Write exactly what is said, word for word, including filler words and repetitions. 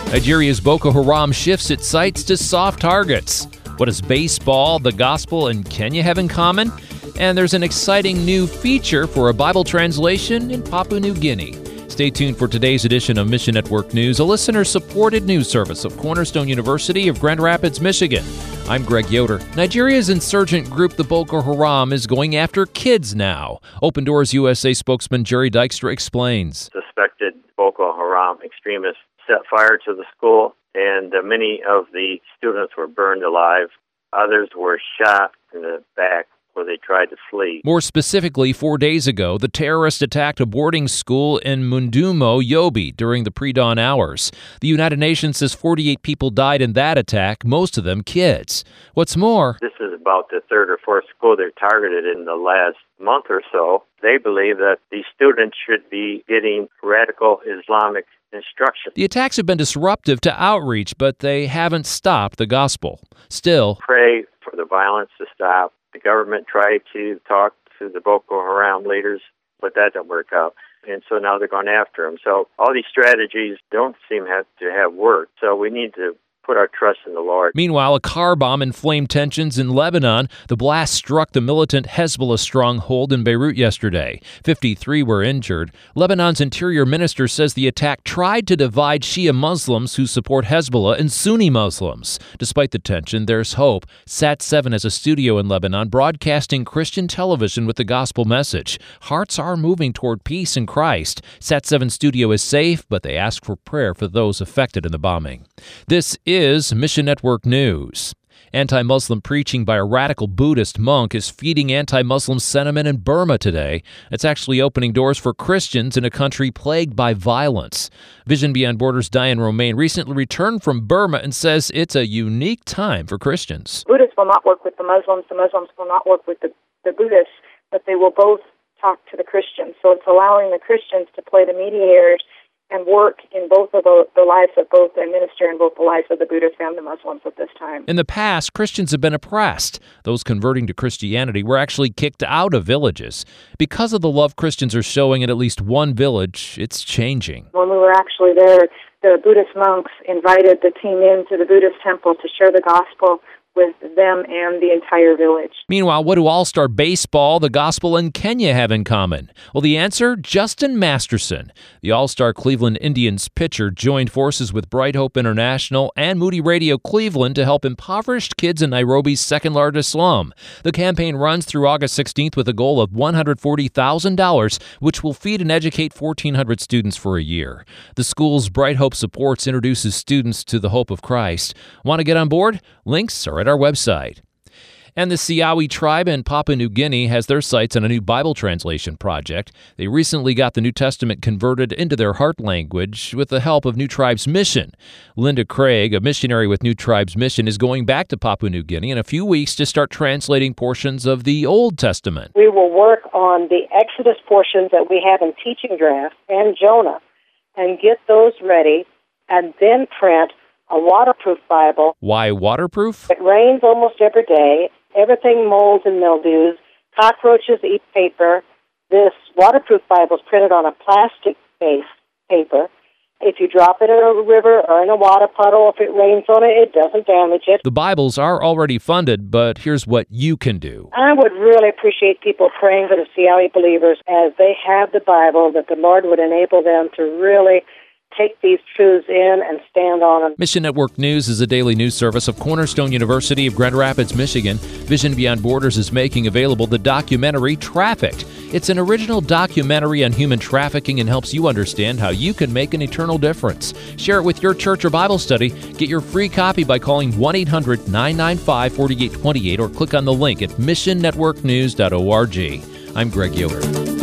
Nigeria's Boko Haram shifts its sights to soft targets. What does baseball, the gospel, and Kenya have in common? And there's an exciting new feature for a Bible translation in Papua New Guinea. Stay tuned for today's edition of Mission Network News, a listener-supported news service of Cornerstone University of Grand Rapids, Michigan. I'm Greg Yoder. Nigeria's insurgent group, the Boko Haram, is going after kids now. Open Doors U S A spokesman Jerry Dykstra explains. Suspected Boko Haram extremists set fire to the school, and uh, many of the students were burned alive. Others were shot in the back where they tried to flee. More specifically, four days ago, the terrorists attacked a boarding school in Mundumo, Yobe, during the pre-dawn hours. The United Nations says forty-eight people died in that attack, most of them kids. What's more, this is about the third or fourth school they've targeted in the last month or so. They believe that these students should be getting radical Islamic instruction. The attacks have been disruptive to outreach, but they haven't stopped the gospel. Still, pray for the violence to stop. The government tried to talk to the Boko Haram leaders, but that didn't work out. And so now they're going after them. So all these strategies don't seem have to have worked. So we need to put our trust in the Lord. Meanwhile, a car bomb inflamed tensions in Lebanon. The blast struck the militant Hezbollah stronghold in Beirut yesterday. fifty-three were injured. Lebanon's interior minister says the attack tried to divide Shia Muslims who support Hezbollah and Sunni Muslims. Despite the tension, there's hope. Sat seven has a studio in Lebanon broadcasting Christian television with the gospel message. Hearts are moving toward peace in Christ. Sat seven studio is safe, but they ask for prayer for those affected in the bombing. This is Mission Network News. Anti-Muslim preaching by a radical Buddhist monk is feeding anti-Muslim sentiment in Burma today. It's actually opening doors for Christians in a country plagued by violence. Vision Beyond Borders' Diane Romaine recently returned from Burma and says it's a unique time for Christians. Buddhists will not work with the Muslims, the Muslims will not work with the, the Buddhists, but they will both talk to the Christians. So it's allowing the Christians to play the mediators and work in both of the, the lives of both, and minister in both the lives of the Buddhists and the Muslims at this time. In the past, Christians have been oppressed. Those converting to Christianity were actually kicked out of villages. Because of the love Christians are showing in at least one village, it's changing. When we were actually there, the Buddhist monks invited the team into the Buddhist temple to share the gospel with them and the entire village. Meanwhile, what do All-Star Baseball, the gospel, and Kenya have in common? Well, the answer, Justin Masterson. The All-Star Cleveland Indians pitcher joined forces with Bright Hope International and Moody Radio Cleveland to help impoverished kids in Nairobi's second-largest slum. The campaign runs through August sixteenth with a goal of one hundred forty thousand dollars, which will feed and educate fourteen hundred students for a year. The school's Bright Hope Supports introduces students to the hope of Christ. Want to get on board? Links are at our website. And the Siawi tribe in Papua New Guinea has their sights on a new Bible translation project. They recently got the New Testament converted into their heart language with the help of New Tribes Mission. Linda Craig, a missionary with New Tribes Mission, is going back to Papua New Guinea in a few weeks to start translating portions of the Old Testament. We will work on the Exodus portions that we have in teaching draft and Jonah and get those ready and then print a waterproof Bible. Why waterproof? It rains almost every day. Everything molds and mildews. Cockroaches eat paper. This waterproof Bible is printed on a plastic-based paper. If you drop it in a river or in a water puddle, if it rains on it, it doesn't damage it. The Bibles are already funded, but here's what you can do. I would really appreciate people praying for the Siawi believers as they have the Bible, that the Lord would enable them to really take these truths in and stand on them. Mission Network News is a daily news service of Cornerstone University of Grand Rapids, Michigan. Vision Beyond Borders is making available the documentary Trafficked. It's an original documentary on human trafficking and helps you understand how you can make an eternal difference. Share it with your church or Bible study. Get your free copy by calling one eight hundred nine nine five four eight two eight or click on the link at mission network news dot org. I'm Greg Yoder.